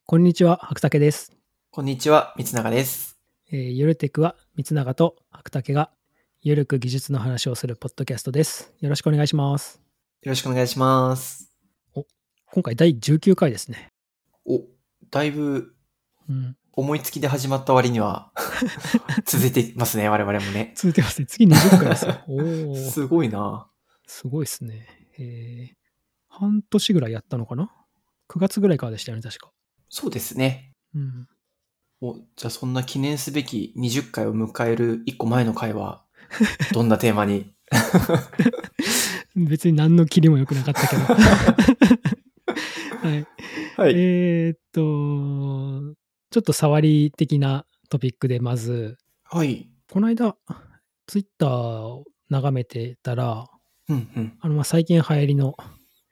こんにちは、白竹です。 こんにちは、三永です。 ゆるテクは三永と白竹がゆるく技術の話をするポッドキャストです。よろしくお願いします。 よろしくお願いします。 今回第19回ですね。 だいぶうん、 思いつきで始まった割には続いてますね、我々もね。 続いてますね。次20回ですよ。 すごいな。 すごいですね。半年ぐらいやったのかな？ 9 月ぐらいからでしたよね、確か。 そうですね。 うん、 じゃあそんな記念すべき20回を迎える1個前の回は、どんなテーマに別に何のキリも良くなかったけど。はい。 はい。 ちょっと触り的なトピックでまず、 はい。 この間、ツイッターを眺めてたら、 うん最近流行りの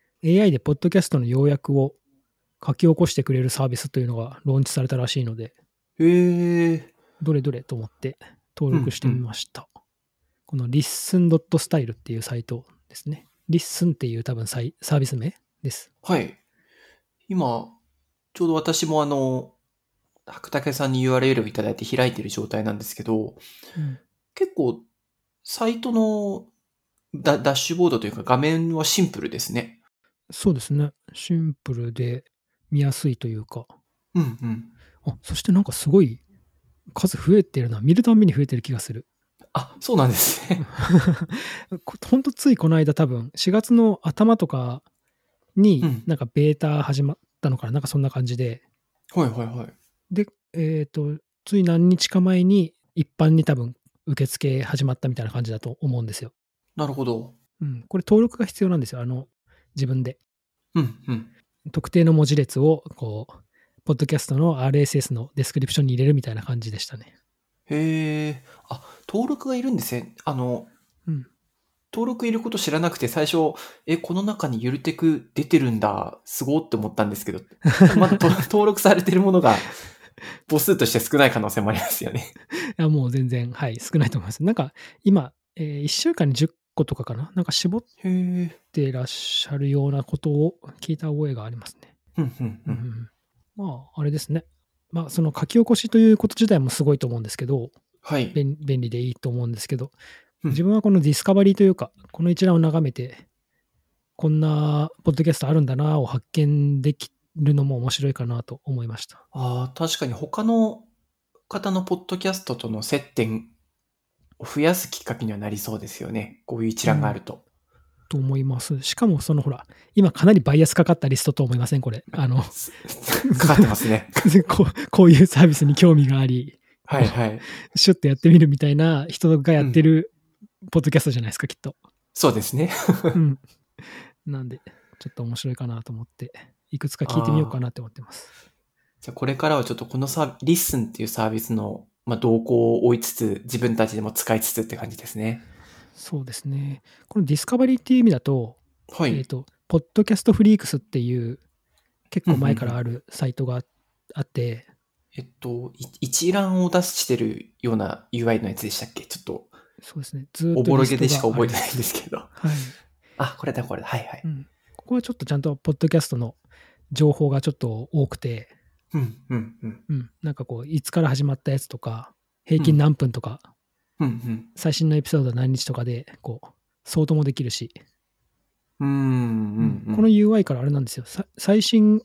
AI でポッドキャストの要約を書き起こしてくれるサービスというのがローンチされたらしいので、 うん。へえ。 どれどれと思って登録してみうんうん。 ました。この listen.style っていうサイトですね。listen っていう多分サービス名です。 はい。今、ちょうど私も白竹さんに URL をいただいて開いている状態なんですけど、 うん、 結構サイトのダッシュボードというか画面はシンプルですね。 そうですね。シンプルで見やすいというか。 うんうん。 そしてなんかすごい数増えてるな。見るたんびに増えてる気がする。 あ、そうなんですね。 ほんとついこの間多分4月の頭とかにうん。 なんかベータ始まったのかな、なんかそんな感じで、 はいはいはい。 で、つい何日か前に一般に多分受付始まったみたいな感じだと思うんですよ。 なるほど。 うん、これ登録が必要なんですよ。自分で。 うんうん。 特定の文字列をこう、ポッドキャストの RSS のデスクリプションに入れるみたいな感じでしたね。 へえ。あ、登録がいるんですね。 うん。 登録いること知らなくて最初、この中にゆるテク出てるんだ、すごーって思ったんですけど、多分まだ登録されてるものが母数として少ない可能性もありますよね。 いや、もう全然、はい、少ないと思います。なんか今、1週間に10個とかかな、なんか絞っへえ。 てらっしゃるようなことを聞いた覚えがありますね。 うんうんうん。 うんうん、まあ、あれですね。まあ、その書き起こしということ自体もすごいと思うんですけど、 はい。 便利でいいと思うんですけど、 うん。 自分はこのディスカバリーというか、この一覧を眺めて、こんなポッドキャストあるんだなを発見できるのも面白いかなと思いました。 ああ、確かに他の方のポッドキャストとの接点を増やすきっかけにはなりそうですよね。こういう一うん、 覧があると。 と思います。しかも、ほら、今かなりバイアスかかったリストと思いませんこれ。 かかってますね。 こういうサービスに興味があり、 はいはい。 シュッとやってみるみたいな人がやうん。 ってるポッドキャストじゃないですか、きっと。 そうですね。 うん。なんで、ちょっと面白いかなと思って、いくつか聞いてみようかああ。 なって思ってます。 じゃあこれからはちょっとこのリッスンっていうサービスの、動向を追いつつ、自分たちでも使いつつって感じですね。 そうですね。このディスカバリーっていう意味だと、 はい。 ポッドキャストフリークスっていう結うんうんう構前からあん。 るサイトがあって、 一覧を出してるような UI のやつでしたっけ？ちょっと、 そうですね。ずっおとリストぼろげでしかがあります。 覚えてないんですけど。 はい。 あ、これだこれだ。はいはい。 うん。ここはちょっとちゃんとポッドキャストの情報がちょっと多くて、 うんうんうん。 うん。なんかこう、いつから始まったやつとか、平均うん。 何分とか、 うんうん。 最新のエピソードは何日とかで、こう、ソートもできるし、 うんうんうん。このうん。 UI からあれなんですよ。最新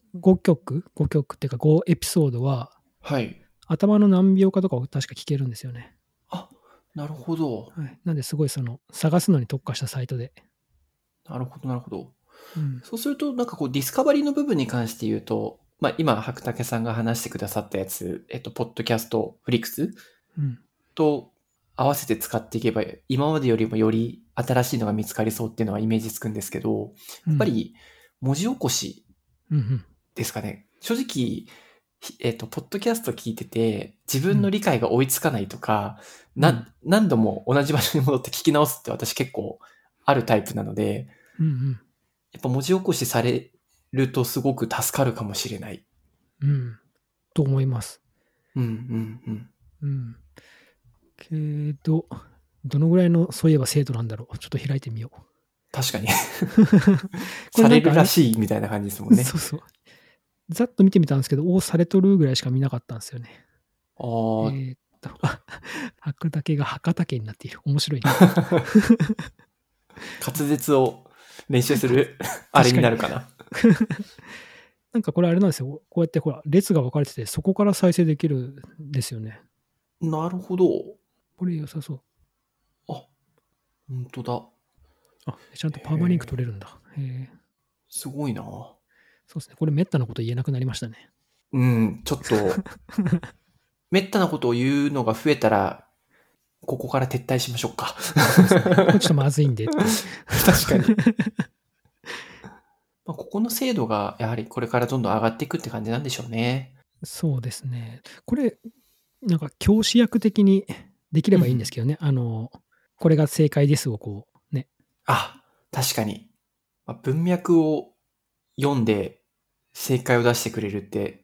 5曲っていうか5エピソードは、 はい。 頭の何秒かとかを確か聞けるんですよね。 あ、なるほど。 はい。なんですごい探すのに特化したサイトで。 なるほど、なるほど。 うん。 そうすると、なんかこう、ディスカバリーの部分に関して言うと、今、白竹さんが話してくださったやつ、ポッドキャストフリックスうん。 と合わせて使っていけば、今までよりもより新しいのが見つかりそうっていうのはイメージつくんですけど、 うん。 やっぱり文字起こしうん。 ですかね。正直、ポッドキャスト聞いてて、自うん。 分の理解が追いつかないとか、 うん。 何度も同じ場所に戻って聞き直すって私結構あるタイプなので、 うん。 やっぱ文字起こしされるとすごく助かるかもしれない。 うん。と思います。 うんうんうん。 うん。けど、どのぐらいの、そういえば精度なんだろう。ちょっと開いてみよう。 確かに。 これされなんかあれ、 るらしいみたいな感じですもんね。 そうそう。 ざっと見てみたんですけど、されとるぐらいしか見なかったんですよね。白竹が博多家になっている。面白いな。 滑舌を練習するあれ確かに。 になるかな。 なんかこれあれなんですよ。こうやってほら、列が分かれてて、そこから再生できるんですよね。 なるほど。 これ良さそう。 あ、本当だ。 ちゃんとパーマリンク取れるんだ。 すごいな。 そうですね。これめったなこと言えなくなりましたね。 ちょっと、めったなことを言うのが増えたら、ここから撤退しましょうか。 そうですね。これちょっとまずいんでって。 確かに。ここの精度がやはりこれからどんどん上がっていくって感じなんでしょうね。 そうですね。これ、なんか教師役的にできればいいんですけどね。これが正解ですをこう、ね。 確かに。文脈を読んで正解を出してくれるって、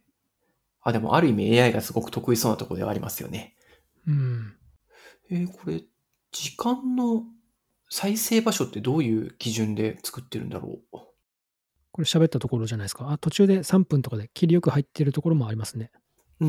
でもある意味 AI がすごく得意そうなところではありますよね。 うん。 これ、時間の再生場所ってどういう基準で作ってるんだろう。 これ喋ったところじゃないですか。途中で3分とかで切りよく入ってるところもありますね。 うん。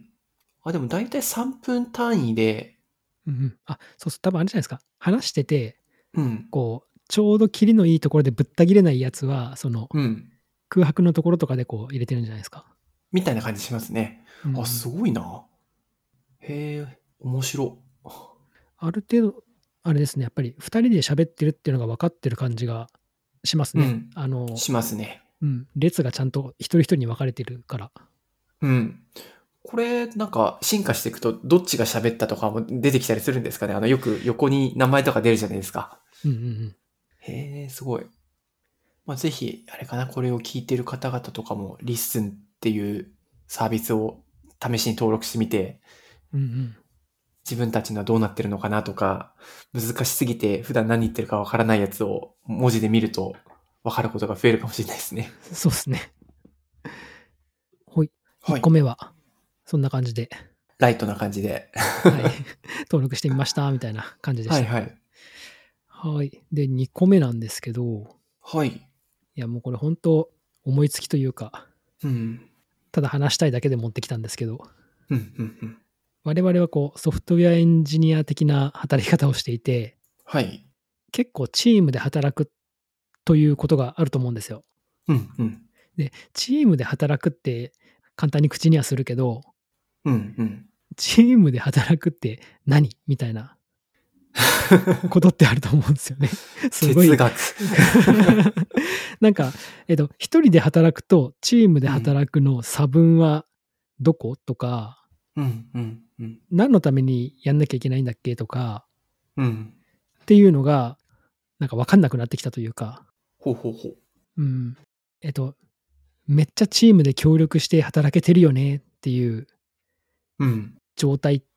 でも大体3分単位で、 うんうん。そうそう。多分あれじゃないですか。話してて、 うん。 こう、ちょうど切りのいいところでぶった切れないやつは、その、 うん。 空白のところとかでこう入れてるんじゃないですか。 みたいな感じしますね。 うんうん、 すごいな。へえ、面白。 ある程度、あれですね。やっぱり2人で喋ってるっていうのが分かってる感じがしますね。 うん。しますね。 列がちゃんと一人一人に分かれてるから。 うん。これ、なんか、進化していくと、どっちが喋ったとかも出てきたりするんですかね。よく横に名前とか出るじゃないですか。 うんうんうん。 へえ、すごい。ぜひ、あれかな、これを聞いてる方々とかも、リッスンっていうサービスを試しに登録してみて、 うんうん。 自分たちのはどうなってるのかなとか、難しすぎて普段何言ってるかわからないやつを文字で見るとわかることが増えるかもしれないですね。 そうですね。ほい。1 はい。 個目は、そんな感じで、 ライトな感じで。 はい。登録してみました、みたいな感じでした。 はいはい。 はい。で、2個目なんですけど、 はい。 いや、もうこれ本当思いつきというか、 うん。 ただ話したいだけで持ってきたんですけど、 うん、うん、うん。 我々はこう、ソフトウェアエンジニア的な働き方をしていて、 はい。 結構チームで働くということがあると思うんですよ。 うん、うん。 で、チームで働くって簡単に口にはするけど、 うん、うん。 チームで働くって何みたいなことってあると思うんですよね。すごい。 哲学。 なんか、一人で働くとチームでうん。 働くの差分はどことか、 うん、うん、うん。 何のためにやんなきゃいけないんだっけとかうん。 っていうのが、なんか分かんなくなってきたというか、 ほうほうほう。 うん。えっと、めっちゃチームで協力して働けてるよねっていううん。 状態って、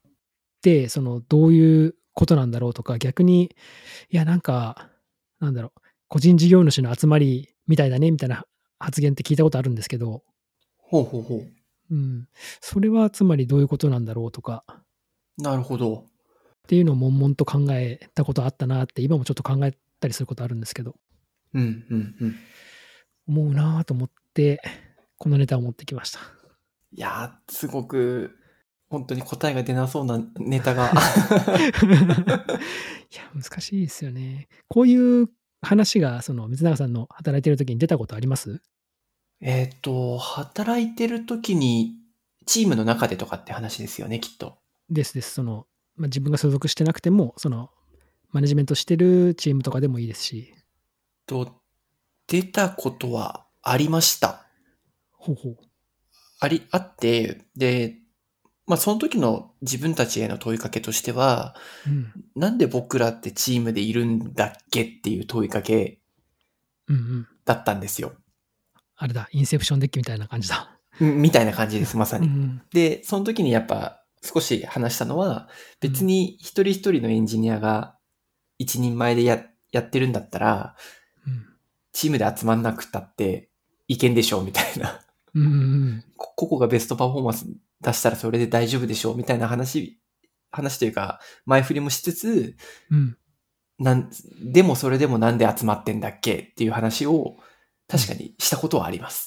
どういうことなんだろうとか、逆に、いや、なんか、なんだろう、個人事業主の集まりみたいだねみたいな発言って聞いたことあるんですけど、 ほうほうほう。 うん。それはつまりどういうことなんだろうとかなるほど。 っていうのを悶々と考えたことあったなって、今もちょっと考えたりすることあるんですけど、 うん、うん、うん。 思うなと思って、このネタを持ってきました。 いやー、すごく、本当に答えが出なそうなネタが。 いや、難しいですよね。こういう話が、水永さんの働いてる時に出たことあります？ 働いてる時に、チームの中でとかって話ですよね、きっと。 ですです。自分が所属してなくても、マネジメントしてるチームとかでもいいですし。 出たことはありました。 ほうほう。 あって、で、その時の自分たちへの問いかけとしては、 うん。 なんで僕らってチームでいるんだっけっていう問いかけうんうん。 だったんですよ。 あれだ、インセプションデッキみたいな感じだ。 みたいな感じです、まさに。 うんうん。 で、その時にやっぱ少し話したのは、別うん。 に一人一人のエンジニアが一人前でやってるんだったら、 うん。 チームで集まんなくたっていけんでしょうみたいな。 うんうんうん。 個々がベストパフォーマンス出したらそれで大丈夫でしょうみたいな話というか、前振りもしつつ、 うん。 でもそれでもなんで集まってんだっけっていう話をうん。 確かにしたことはあります。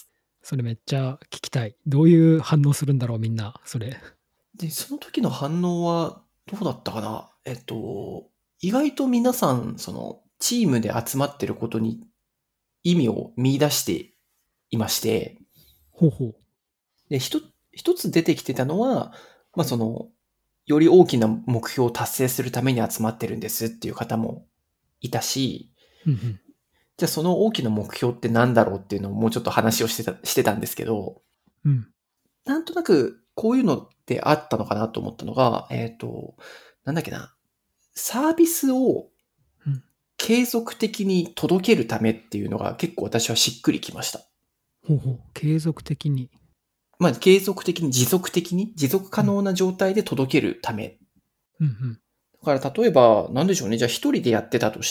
それめっちゃ聞きたい。どういう反応するんだろう、みんな、それ。 で、その時の反応はどうだったかな。意外と皆さん、チームで集まってることに意味を見出していまして、 ほうほう。 で、一つ出てきてたのは、まあ、より大きな目標を達成するために集まってるんですっていう方もいたし、 うんうん。 じゃあその大きな目標って何だろうっていうのをもうちょっと話をしてたんですけど、 うん。 なんとなくこういうのってあったのかなと思ったのが、なんだっけな、サービスをうん。 継続的に届けるためっていうのが結構私はしっくりきました。 ほうほう。継続的に。 まあ、継続的に持続可うん。 能な状態で届けるため。 うん。 だから例えば、なんでしょうね。じゃあ一人でやってたとして、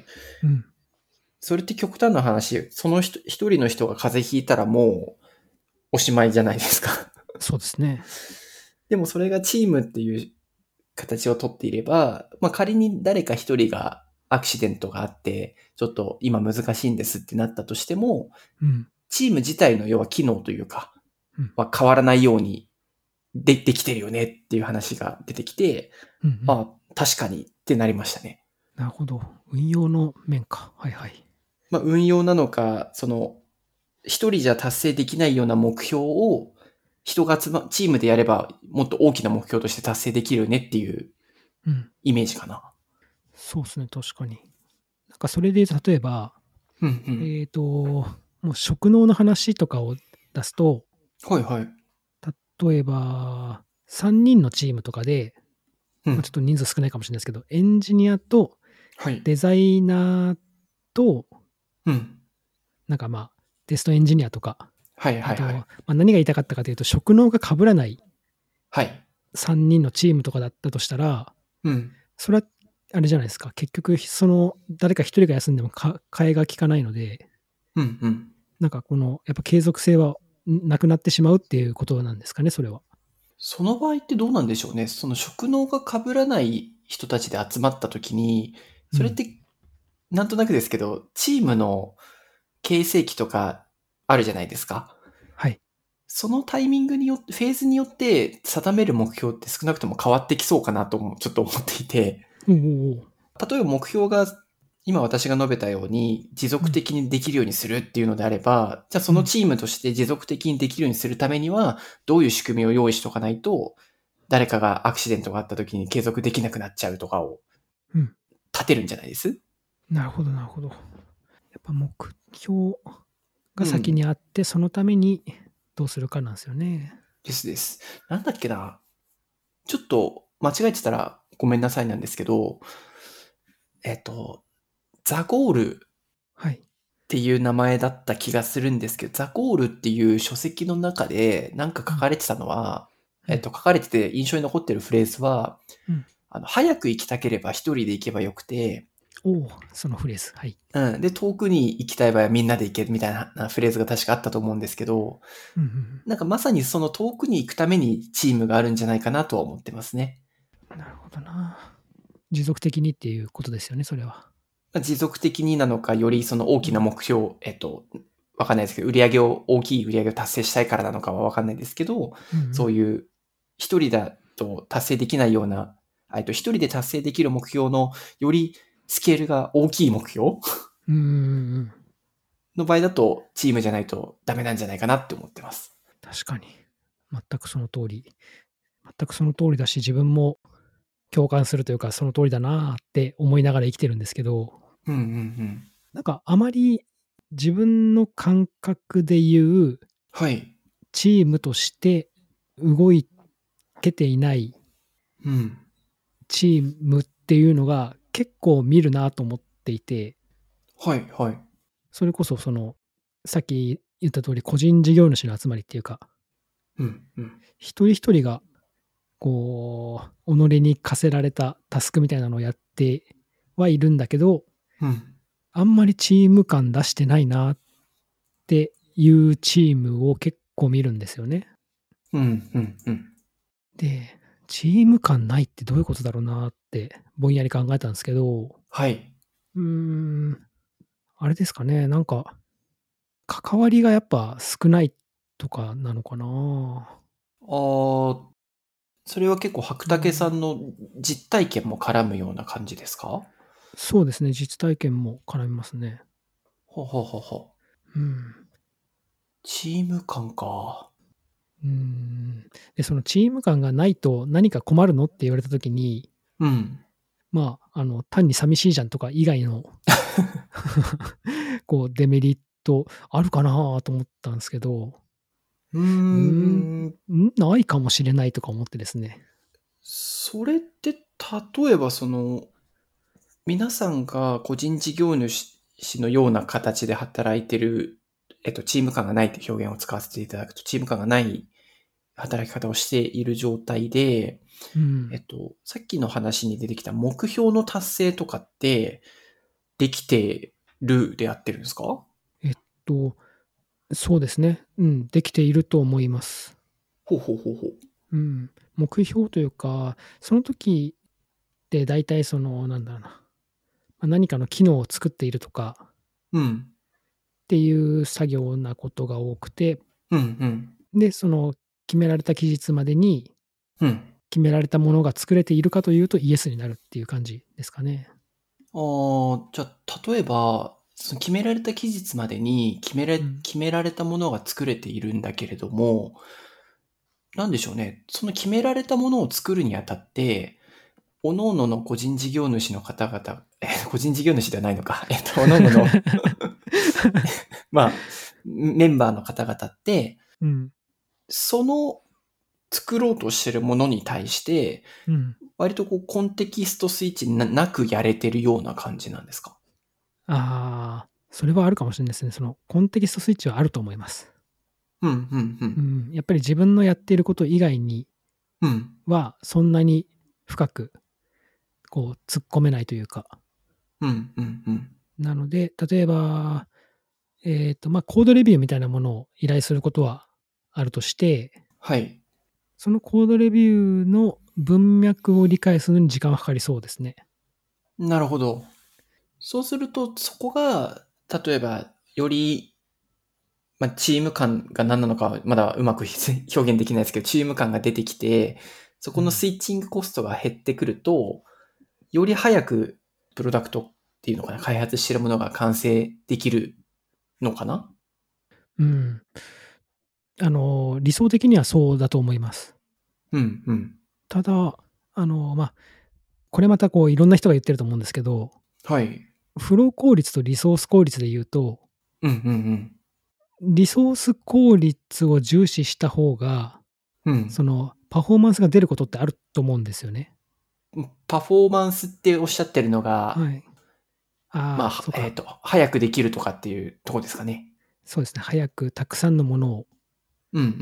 うん。 それって極端な話、その人、一人の人が風邪ひいたらもうおしまいじゃないですか。 そうですね。 でもそれがチームっていう形をとっていれば、まあ仮に誰か一人がアクシデントがあって、ちょっと今難しいんですってなったとしても、 うん。 チーム自体の要は機能というか、 うん。 は変わらないようにできてるよねっていう話が出てきて、 うん。うん。 あ、確かにってなりましたね。 なるほど。運用の面か。はいはい。 まあ運用なのか、一人じゃ達成できないような目標を人がチームでやればもっと大きな目標として達成できるよねっていううん。 イメージかな。 そうですね、確かに。なんかそれで例えば、 うんうん。 もう職能の話とかを出すと、 はいはい。 例えば、3人のチームとかで、ちょっうん。 と人数少ないかもしれないですけど、エンジニアとはい。 デザイナーと、 うん。 なんかテストエンジニアとか、 はいはいはい。 何が言いたかったかというと、職能が被らないはい。 3人のチームとかだったとしたら、 うん。 それはあれじゃないですか。結局、誰か一人が休んでも替えが利かないので、 うんうん。 なんかやっぱ継続性はなくなってしまうっていうことなんですかね、それは。 その場合ってどうなんでしょうね。その職能が被らない人たちで集まった時に、 うん。 それってなんとなくですけど、チームの形成期とかあるじゃないですか。 はい。 そのタイミングによって、フェーズによって定める目標って少なくとも変わってきそうかなともちょっと思っていて、 おうおう。 例えば目標が今私が述べたように持うん。 続的にできるようにするっていうのであれば、じゃあそのうん。 チームとして持続的にできるようにするためには、どういう仕組みを用意しとかないと、誰かがアクシデントがあった時に継続できなくなっちゃうとかをうん。 立てるんじゃないです？ なるほどなるほど。やっぱ目標が先うん。 にあって、そのためにどうするかなんですよね。 ですです。なんだっけな。ちょっと間違えてたらごめんなさいなんですけど、えっと、ザゴールはい。 っていう名前だった気がするんですけど、ザゴールっていう書籍の中でなんかうん。 書かれてたのは、 うん。 書かれてて印象に残ってるフレーズは、 うん。 早く行きたければ一人で行けばよくて、 おお、そのフレーズ。はい。 うん。で、遠くに行きたい場合はみんなで行けるみたいなフレーズが確かあったと思うんですけど、 うんうんうん。 なんかまさにその遠くに行くためにチームがあるんじゃないかなとは思ってますね。 なるほどな。持続的にっていうことですよね、それは。 持続的になのか、よりその大きなうん。 目標、わかんないですけど、大きい売り上げを達成したいからなのかはわかんないですけど、 うんうん。 そういう一人だと達成できないような、一人で達成できる目標のよりスケールが大きい目標うんうんうんうん。 の場合だとチームじゃないとダメなんじゃないかなって思ってます。 確かに。全くその通り。全くその通りだし、自分も共感するというか、その通りだなって思いながら生きてるんですけど、 うんうんうん。 なんかあまり自分の感覚で言うはい。 チームとして動けていないうん。 チームっていうのが結構見るなと思っていて、 はいはい。 それこそさっき言った通り個人事業主の集まりっていうか、 うんうん。 一人一人が己に課せられたタスクみたいなのをやってはいるんだけど、 うん。 あんまりチーム感出してないなっていうチームを結構見るんですよね。 うんうんうん。 で、チーム感ないってどういうことだろうなってぼんやり考えたんですけど、 はい。 うーん、あれですかね、なんか、 関わりがやっぱ少ないとかなのかな。 ああ、それは結構白竹さんの実体験も絡むような感じですか？ そうですね、実体験も絡みますね。 ほうほうほうほう。 うん。 チーム感か。 うーん。で、そのチーム感がないと何か困るのって言われた時に、 うん。 単に寂しいじゃんとか以外のこうデメリットあるかなと思ったんですけど、 うーん、 ん。 ないかもしれないとか思ってですね。 それって例えば皆さんが個人事業主のような形で働いてる、チーム感がないって表現を使わせていただくと、チーム感がない働き方をしている状態で、 うん。 さっきの話に出てきた目標の達成とかって、できてるでやってるんですか？ えっと、そうですね。うん、できていると思います。 ほうほうほうほう。 うん。目標というか、その時って大体その、なんだろうな、何かの機能を作っているとかうん。 っていう作業なことが多くて、 うんうん。 で、その決められた期日までにうん。 決められたものが作れているかというと、イエスになるっていう感じですかね。 じゃあ、例えば、その決められた期日までにうん。 決められたものが作れているんだけれども、なんでしょうね。その決められたものを作るにあたって、各々の個人事業主の方々、個人事業主ではないのか。各々のまあ、メンバーの方々って、 うん。 その作ろうとしてるものに対して、 うん。 割とコンテキストスイッチなくやれてるような感じなんですか？ ああ、それはあるかもしれないですね。そのコンテキストスイッチはあると思います。 うん、うん、うん。 うん。やっぱり自分のやっていること以外にうん。 は、そんなに深く突っ込めないというか。 うん、うん、うん。 なので、例えば、コードレビューみたいなものを依頼することはあるとして、 はい。 そのコードレビューの文脈を理解するのに時間はかかりそうですね。 なるほど。そうすると、そこが、例えば、より、チーム感が何なのかはまだうまく表現できないですけど、チーム感が出てきて、そこのうん。 スイッチングコストが減ってくると、より早くプロダクトっていうのかな、開発しているものが完成できるのかな？ うん。理想的にはそうだと思います。 うん、うん。 ただ、これまたいろんな人が言ってると思うんですけど、 はい。 フロー効率とリソース効率で言うと、 うんうんリソース効率を重視した方が、 うん。うん。 そのパフォーマンスが出ることってあると思うんですよね。 パフォーマンスっておっしゃってるのが、 はい。ああ、そうか。 早くできるとかっていうとこですかね。 そうですね。早くたくさんのものを、 うんうんうん。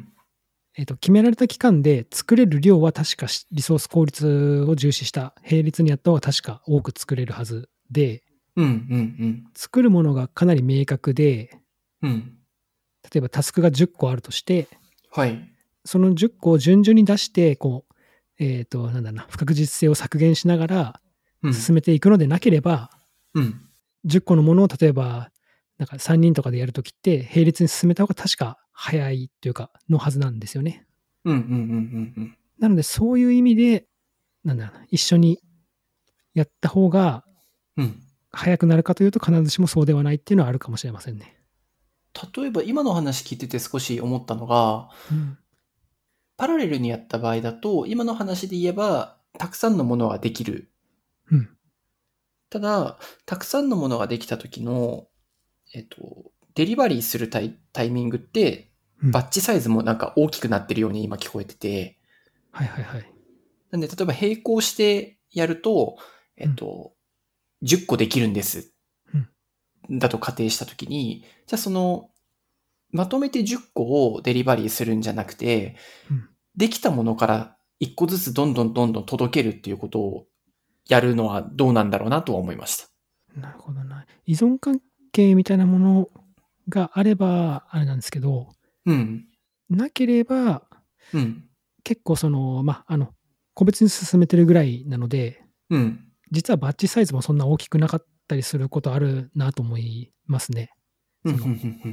決められた期間で作れる量は確かリソース効率を重視した並列にやった方が確か多く作れるはずで、 うんうん作るものがかなり明確で、 うん。うん。 例えばタスクが10個あるとして、 はい。 その10個を順々に出して、なんだろうな、不確実性を削減しながらうん。 進めていくのでなければ、 うん。 10個のものを例えば、なんか3人とかでやるときって、並列に進めた方が確か早いというか、のはずなんですよね。 うんうんうんうんうん。 なので、そういう意味で、なんだろうな、一緒にやった方がうん。 早くなるかというと、必ずしもそうではないっていうのはあるかもしれませんね。 例えば今の話聞いてて少し思ったのが、 うん。 パラレルにやった場合だと、今の話で言えば、たくさんのものができる。 うん。 ただ、たくさんのものができた時の、デリバリーするタイミングって、 うん。 バッチサイズもなんか大きくなってるように今聞こえてて、 はいはいはい。 なんで例えば並行してやると、 うん。 10個できるんです。 うん。 だと仮定したときに、じゃあまとめて10個をデリバリーするんじゃなくて、 うん。 できたものから1個ずつどんどんどんどん届けるっていうことをやるのはどうなんだろうなとは思いました。 なるほどな。依存関係みたいなものがあれば、あれなんですけど、 うん。 なければ、 うん。 結構個別に進めてるぐらいなので、 うん。 実はバッジサイズもそんな大きくなかったりすることあるなと思いますね。 うん、うん、うん、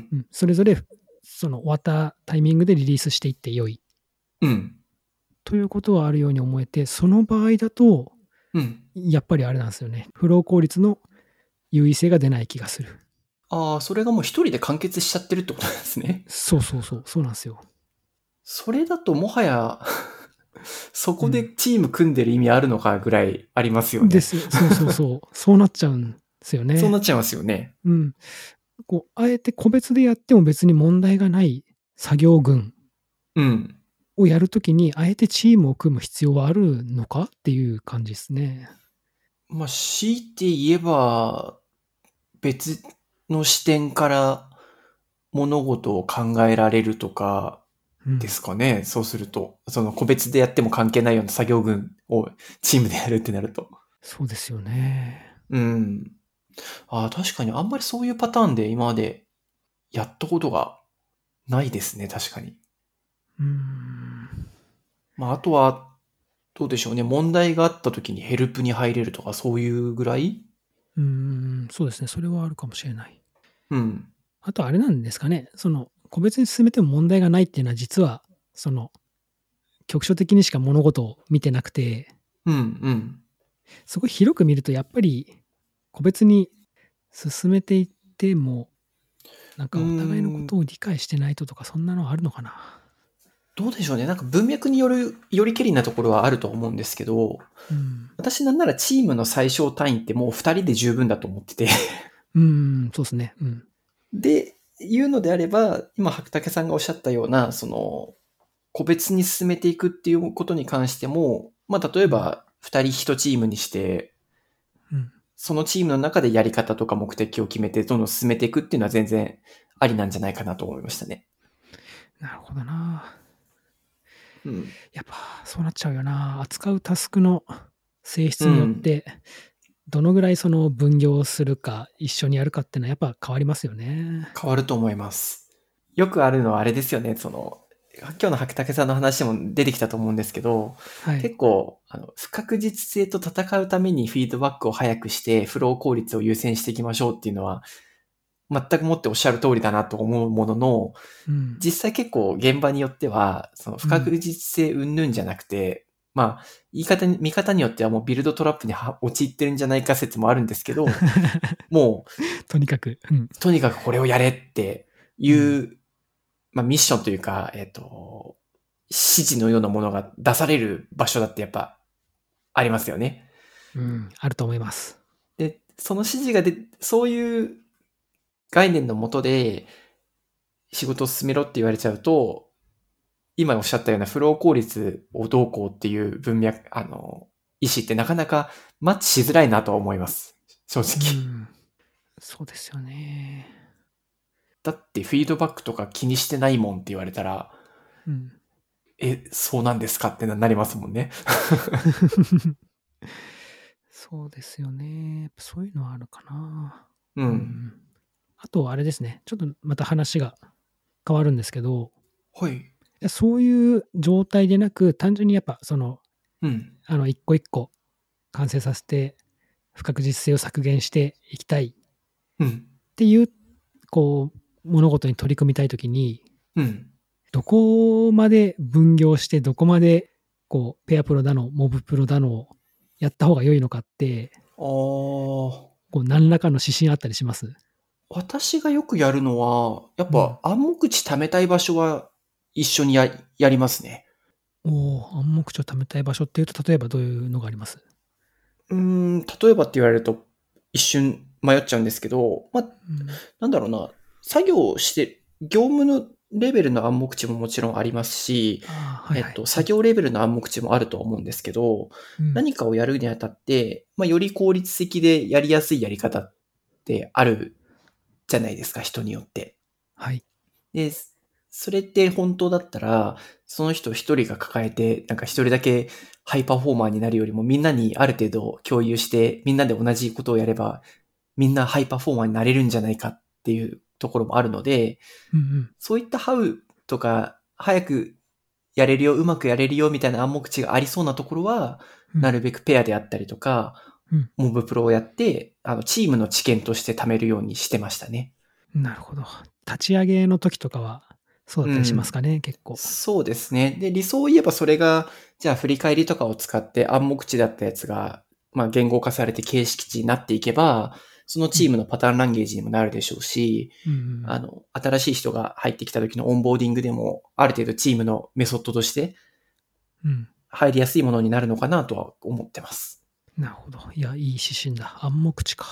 それぞれ終わったタイミングでリリースしていって良いうん。うん、 ということはあるように思えて、その場合だと、 うん。 やっぱりあれなんですよね。フロー効率の優位性が出ない気がする。 ああ、それがもう一人で完結しちゃってるってことなんですね。 そうそうそう、そうなんですよ。 それだともはやそこでうん。 チーム組んでる意味あるのかぐらいありますよね。 です。そうそうそう。そうなっちゃうんですよね。 そうなっちゃいますよね。 うん。あえて個別でやっても別に問題がない作業群うん。 をやるときに、あえてチームを組む必要はあるのかっていう感じですね。 まあ、強いて言えば、別の視点から物事を考えられるとかでうん。 すかね。そうすると、その個別でやっても関係ないような作業群をチームでやるってなると。 そうですよね。 うん。ああ、確かにあんまりそういうパターンで今までやったことがないですね、確かに。 うーん。 まあ、あとは、どうでしょうね。問題があった時にヘルプに入れるとか、そういうぐらい。 そうですね。それはあるかもしれない。 うん。 あとあれなんですかね。個別に進めても問題がないっていうのは実は、局所的にしか物事を見てなくて、 うん、うん。 すごい広く見るとやっぱり個別に進めていっても、なんうーかお互いのこん。 とを理解してないととか、そんなのあるのかな。 どうでしょうね。なんか文脈によりけりなところはあると思うんですけど、 うん。 私なんならチームの最小単位ってもう二人で十分だと思ってて。 そうですね。うん。 で、言うのであれば、今、白竹さんがおっしゃったような、個別に進めていくっていうことに関しても、まあ、例えうん。 ば、二人一チームにして、 うん。 そのチームの中でやり方とか目的を決めて、どんどん進めていくっていうのは全然ありなんじゃないかなと思いましたね。 なるほどな。 うん。 やっぱそうなっちゃうよな。扱うタスクの性質によっうん。 て、どのぐらい分業するか、一緒にやるかっていうのはやっぱ変わりますよね。 変わると思います。よくあるのはあれですよね、今日の白竹さんの話も出てきたと思うんですけど、 はい。 結構、不確実性と戦うためにフィードバックを早くして、フロー効率を優先していきましょうっていうのは、全くもっておっしゃる通りだなと思うものの、 うん。 実際結構現場によっては、その不うん。 確実性云々じゃなくて、まあ、見方によってはもうビルドトラップに陥ってるんじゃないか説もあるんですけど、もとにかく、うん。 う、とにかくこれをやれっていうん。 う、まあミッションというか、指示のようなものが出される場所だってやっぱありますよね。 うん。あると思います。 で、その指示がそういう概念のもとで仕事を進めろって言われちゃうと、今おっしゃったようなフロー効率をどうこうっていう文脈、意思ってなかなかマッチしづらいなとは思います。正う直。 ん。そうですよね。 だってフィードバックとか気にしてないもんって言われたら、 うん。 そうなんですかってなりますもんね。 そうですよね。やっぱそういうのはあるかな。 うん。 うん。あとあれですね、ちょっとまた話が変わるんですけど、 はい。 そういう状態でなく、単純にやっぱうん。 一個一個完成させて、不確実性を削減していきたいっうん。 ていう、物事に取り組みたいときに、 うん。 どこまで分業して、どこまでペアプロだの、モブプロだのをやった方が良いのかって、 ああ。 何らかの指針あったりします？ 私がよくやるのは、やっうん。 ぱ暗黙知貯めたい場所は一緒にやりますね。 暗黙知を貯めたい場所っていうと、例えばどういうのがあります？ 例えばって言われると一瞬迷っちゃうんですけど、まあ、 うん。 なんだろうな、作業をして、業務のレベルの暗黙知ももちろんありますし、 はいはい。うん。 作業レベルの暗黙知もあると思うんですけど、 うん。 何かをやるにあたって、まあ、より効率的でやりやすいやり方ってあるじゃないですか、人によって。 はい。 で、それって本当だったら、その人一人が抱えて、なんか一人だけハイパフォーマーになるよりもみんなにある程度共有して、みんなで同じことをやれば、みんなハイパフォーマーになれるんじゃないかっていうところもあるので、 うんうん。 そういったハウとか、早くやれるよ、うまくやれるよみたいな暗黙知がありそうなところは、 うん。 なるべくペアであったりとか、 うん。 モブプロをやって、チームの知見として貯めるようにしてましたね。 なるほど。立ち上げの時とかは、そうだったりしますかね、結構。 そうですね。で、理想を言えばそれが、じゃあ振り返りとかを使って暗黙知だったやつが、まあ言語化されて形式値になっていけば、そのチームのパターンランゲージにもなるでしょうし、新しい人が入ってきた時のオンボーディングでも、ある程度チームのメソッドとして入りやすいものになるのかなとは思ってます。 なるほど。いや、いい指針だ。暗黙知か。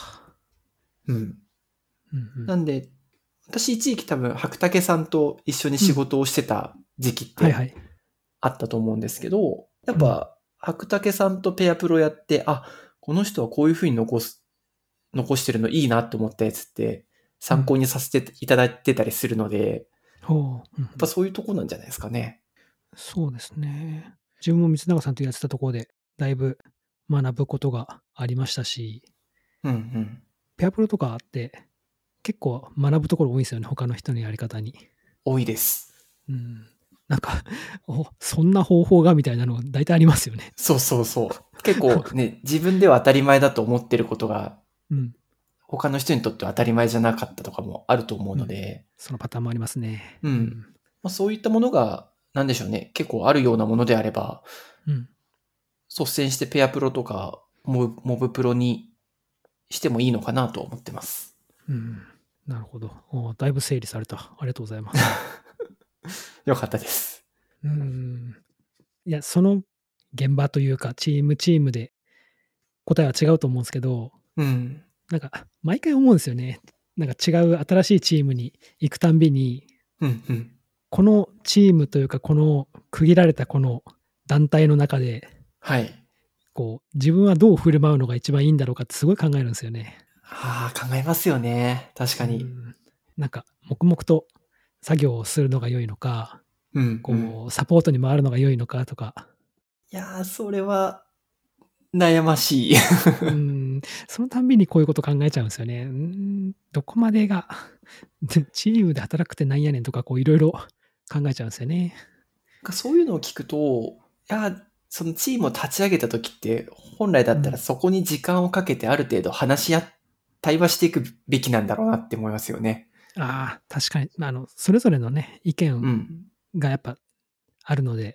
なんで、私一時期多分、白竹さんと一緒に仕事をしてた時期ってあったと思うんですけど、やっぱ、白竹さんとペアプロやって、あ、この人はこういう風に残してるのいいなって思ったやつって参考にさせていただいてたりするので、やっぱそういうとこなんじゃないですかね。 そうですね。自分も光永さんとやってたところで、だいぶ学ぶことがありましたし、ペアプロとかって結構学ぶところ多いんですよね、他の人のやり方に。 多いです。 なんか、そんな方法がみたいなの大体ありますよね。 そう。結構ね、自分では当たり前だと思ってることが、他の人にとっては当たり前じゃなかったとかもあると思うので。 そのパターンもありますね。 そういったものが、なんでしょうね、結構あるようなものであれば、率先してペアプロとかモブプロにしてもいいのかなと思ってます。 なるほど。だいぶ整理された。ありがとうございます。 よかったです。 いや、その現場というか、チームで答えは違うと思うんですけど、なんか、毎回思うんですよね。なんか違う新しいチームに行くたんびに、このチームというか、この区切られたこの団体の中で、こう、自分はどう振る舞うのが一番いいんだろうかってすごい考えるんですよね。 考えますよね。確かに。 なんか、黙々と作業をするのが良いのか、こう、サポートに回るのが良いのかとか。 いやー、それは、悩ましい。 そのたんびにこういうこと考えちゃうんですよね。どこまでが、チームで働くってなんやねんとか、こういろいろ考えちゃうんですよね。 そういうのを聞くと、そのチームを立ち上げた時って、本来だったらそこに時間をかけてある程度対話していくべきなんだろうなって思いますよね。 確かに。それぞれのね、意見がやっぱあるので。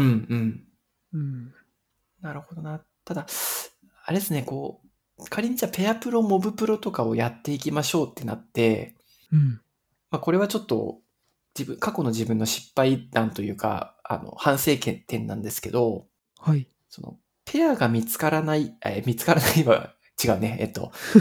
なるほどな。ただ、あれですね、仮にじゃあペアプロ、モブプロとかをやっていきましょうってなって、これはちょっと過去の自分の失敗談というか、反省点なんですけど、その、ペアが見つからないは違うね。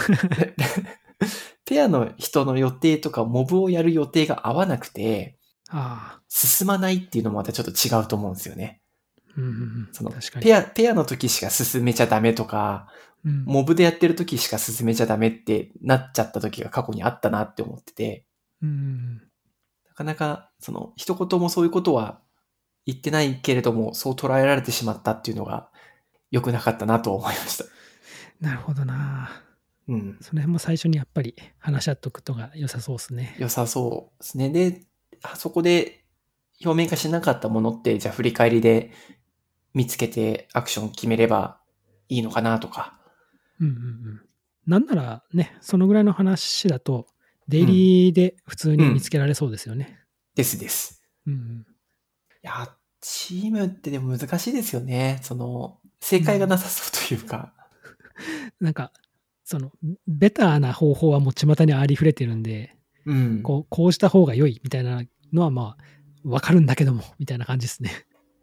ペアの人の予定とかモブをやる予定が合わなくて、進まないっていうのもまたちょっと違うと思うんですよね。そのペアの時しか進めちゃダメとか、モブでやってる時しか進めちゃダメってなっちゃった時が過去にあったなって思ってて、なかなか一言もそういうことは言ってないけれども、そう捉えられてしまったっていうのが良くなかったなと思いました。 なるほどな。その辺も最初にやっぱり話し合っとくとが良さそうですね。 良さそうですね。で、そこで表面化しなかったものって、じゃあ振り返りで見つけてアクション決めればいいのかなとか。 なんならね、そのぐらいの話だと、デイリーで普通に見つけられそうですよね。 です。いや、チームってでも難しいですよね。正解がなさそうというか。 なんか、ベターな方法はもう巷にありふれてるんで、こうした方が良いみたいなのはまあ、わかるんだけども、みたいな感じですね。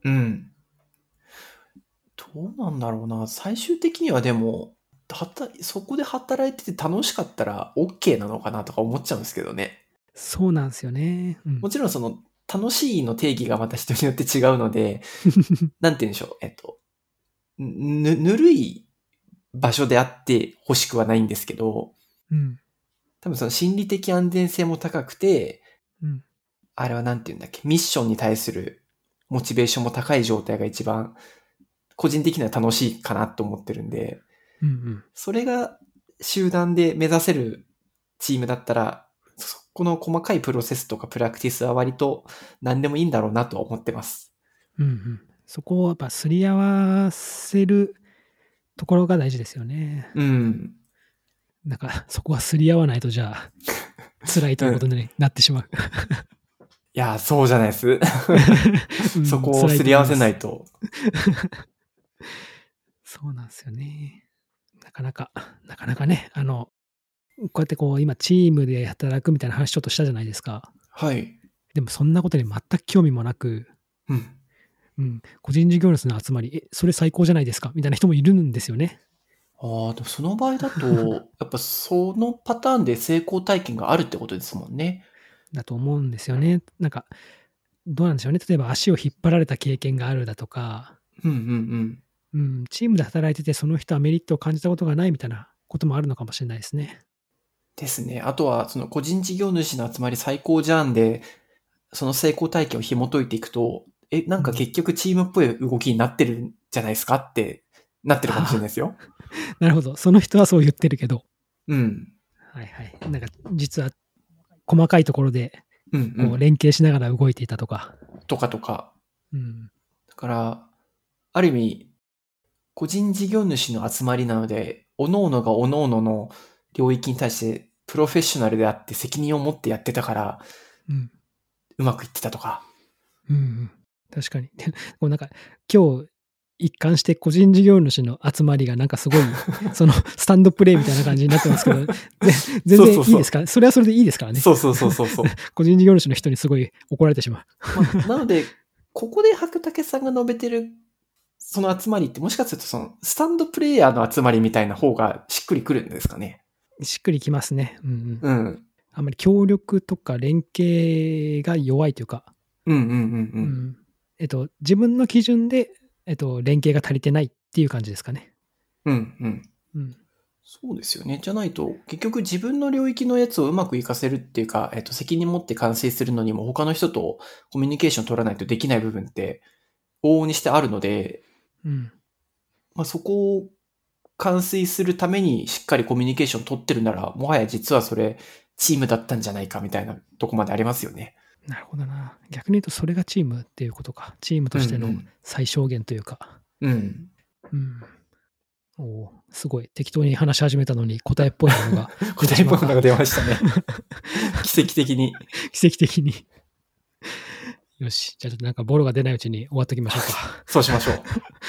どうなんだろうな。最終的にはでも、そこで働いてて楽しかったら OK なのかなとか思っちゃうんですけどね。 そうなんですよね。 もちろん楽しいの定義がまた人によって違うので、なんて言うんでしょう。ぬるい場所であって欲しくはないんですけど、多分その心理的安全性も高くて、あれはなんて言うんだっけ、ミッションに対するモチベーションも高い状態が一番個人的には楽しいかなと思ってるんで、それが集団で目指せるチームだったら、この細かいプロセスとかプラクティスは割と何でもいいんだろうなとは思ってます。 そこをやっぱすり合わせるところが大事ですよね。なんかそこはすり合わないとじゃあ辛いということになってしまう。 いや、そうじゃないです。そこを辛いすり合わせと思います。 ないと。 そうなんですよね。なかなかね、こうやってこう今チームで働くみたいな話ちょっとしたじゃないですか。 はい。 でもそんなことに全く興味もなく、 うん。 個人事業主の集まり、それ最高じゃないですかみたいな人もいるんですよね。 ああ、でもその場合だと、やっぱそのパターンで成功体験があるってことですもんね。 だと思うんですよね。なんか、どうなんでしょうね。例えば足を引っ張られた経験があるだとか、 うんうんうん。 チームで働いててその人はメリットを感じたことがないみたいなこともあるのかもしれないですね。 ですね。あとは、その個人事業主の集まり最高じゃんで、その成功体験を紐解いていくと、なんか結局チームっぽい動きになってるんじゃないですかってなってるかもしれないですよ。 なるほど。その人はそう言ってるけど、 うん。 はいはい。なんか実は細かいところでうんうこうん。連携しながら動いていたとか。 とかとか。 うん。 だから、ある意味、個人事業主の集まりなので、各々が各々の領域に対してプロフェッショナルであって責任を持ってやってたから、 うん。 うまくいってたとか。 うんうん。確かに。こうなんか、今日一貫して個人事業主の集まりがなんかすごい、そのスタンドプレイみたいな感じになってますけど、全然そうそうそう。 いいですか？それはそれでいいですからね。 そうそうそうそうそう。 個人事業主の人にすごい怒られてしまう。 なので、ここで白竹さんが述べてる、その集まりってもしかするとそのスタンドプレイヤーの集まりみたいな方がしっくりくるんですかね。 しっくりきますね。うんうん。 うん。 あんまり協力とか連携が弱いというか、 うんうんうんうん。 自分の基準で、連携が足りてないっていう感じですかね。 うんうん。 うん。 そうですよね。じゃないと、結局自分の領域のやつをうまく活かせるっていうか、責任持って完成するのにも他の人とコミュニケーション取らないとできない部分って往々にしてあるので、 うん。 そこを完遂するためにしっかりコミュニケーション取ってるなら、もはや実はそれチームだったんじゃないかみたいなとこまでありますよね。 なるほどな。逆に言うとそれがチームっていうことか。チームとうんうしてのん。 最小限というか。 うん。 うん。おお、すごい適当に話し始めたのに答えっぽいものが出て答えっしまった。 ぽいものが出ましたね。奇跡的に。 奇跡的に。よし。じゃあちょっとなんかボロが出ないうちに終わっときましょうか。 そうしましょう。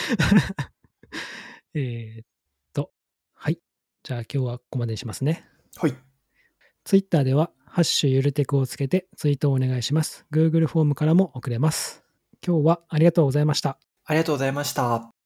えーっはい。じゃあ今日はここまでにしますね。 はい。 ツイッターでは、ハッシュゆるテクをつけてツイートをお願いします。Google フォームからも送れます。今日はありがとうございました。 ありがとうございました。